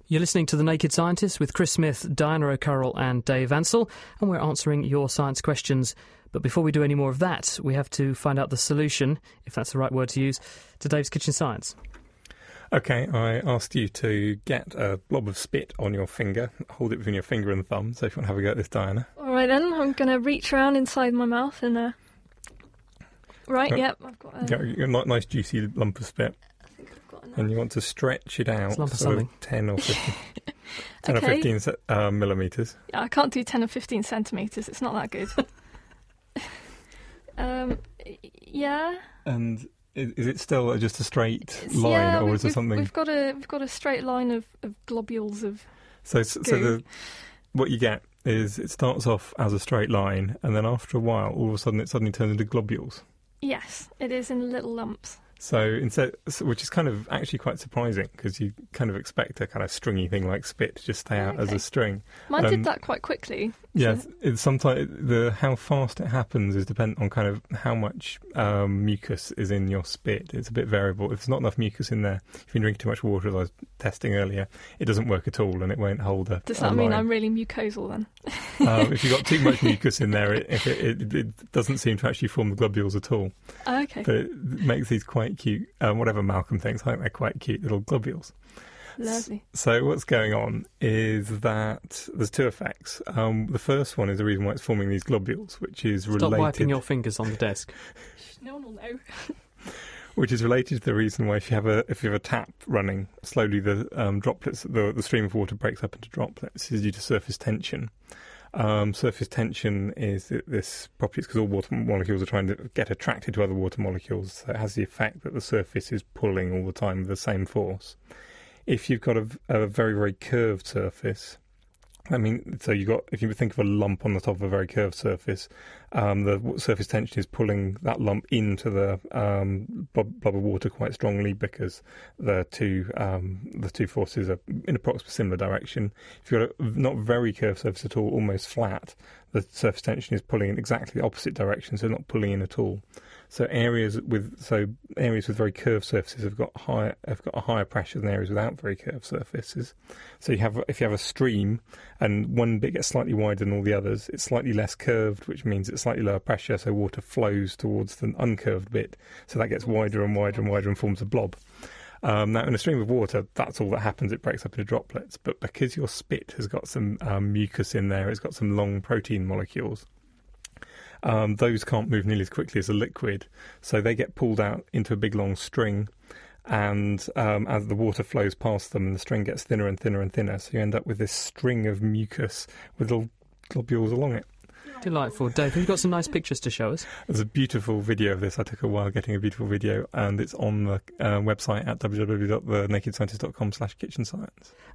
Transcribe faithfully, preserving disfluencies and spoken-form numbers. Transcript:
You're listening to The Naked Scientist with Chris Smith, Diana O'Carroll and Dave Ansell, and we're answering your science questions. But before we do any more of that, we have to find out the solution, if that's the right word to use, to Dave's Kitchen Science. OK, I asked you to get a blob of spit on your finger, hold it between your finger and thumb, so if you want to have a go at this, Diana. All right then, I'm going to reach around inside my mouth and... Uh... Right, oh, yep, I've got a... Got a nice juicy lump of spit. And you want to stretch it out, lump of sort something. of ten or fifteen, ten okay. or fifteen uh, millimetres. Yeah, I can't do ten or fifteen centimetres. It's not that good. um, yeah. And is, is it still just a straight it's, line, yeah, or is there we've, something? We've got a we've got a straight line of, of globules of. So, so the, what you get is it starts off as a straight line, and then after a while, all of a sudden, it suddenly turns into globules. Yes, it is in little lumps. So instead, which is kind of actually quite surprising because you kind of expect a kind of stringy thing like spit to just stay out okay. as a string. Mine um, did that quite quickly. Yeah, so. it's sometimes the how fast it happens is dependent on kind of how much um, mucus is in your spit. It's a bit variable. If there's not enough mucus in there, if you drink too much water, as I was testing earlier, it doesn't work at all and it won't hold a. Does that a mean line. I'm really mucosal then? um, if you've got too much mucus in there, it, if it, it, it doesn't seem to actually form the globules at all. Oh, okay. But it makes these quite cute. Um, whatever Malcolm thinks, I think they're quite cute little globules. Lovely. So what's going on is that there's two effects. Um, the first one is the reason why it's forming these globules, which is Stop related... Stop wiping your fingers on the desk. No one will know. Which is related to the reason why if you have a if you have a tap running, slowly the um, droplets, the, the stream of water breaks up into droplets. This is due to surface tension. Um, surface tension is this property because all water molecules are trying to get attracted to other water molecules. So it has the effect that the surface is pulling all the time with the same force. If you've got a, a very, very curved surface, I mean, so you got if you think of a lump on the top of a very curved surface, um, the surface tension is pulling that lump into the um, blob, blob of water quite strongly because the two um, the two forces are in approximately similar direction. If you've got a not very curved surface at all, almost flat, the surface tension is pulling in exactly the opposite direction, so not pulling in at all. So areas with so areas with very curved surfaces have got higher have got a higher pressure than areas without very curved surfaces. So you have if you have a stream and one bit gets slightly wider than all the others, it's slightly less curved, which means it's slightly lower pressure. So water flows towards the uncurved bit, so that gets wider and wider and wider and forms a blob. Um, now, in a stream of water, that's all that happens. It breaks up into droplets. But because your spit has got some um, mucus in there, it's got some long protein molecules. Um, those can't move nearly as quickly as a liquid, so they get pulled out into a big long string, and um, as the water flows past them, the string gets thinner and thinner and thinner, so you end up with this string of mucus with little globules along it. Delightful. Dave, have you got some nice pictures to show us? There's a beautiful video of this. I took a while getting a beautiful video, and it's on the uh, website at w w w dot the naked scientist dot com slash kitchen science.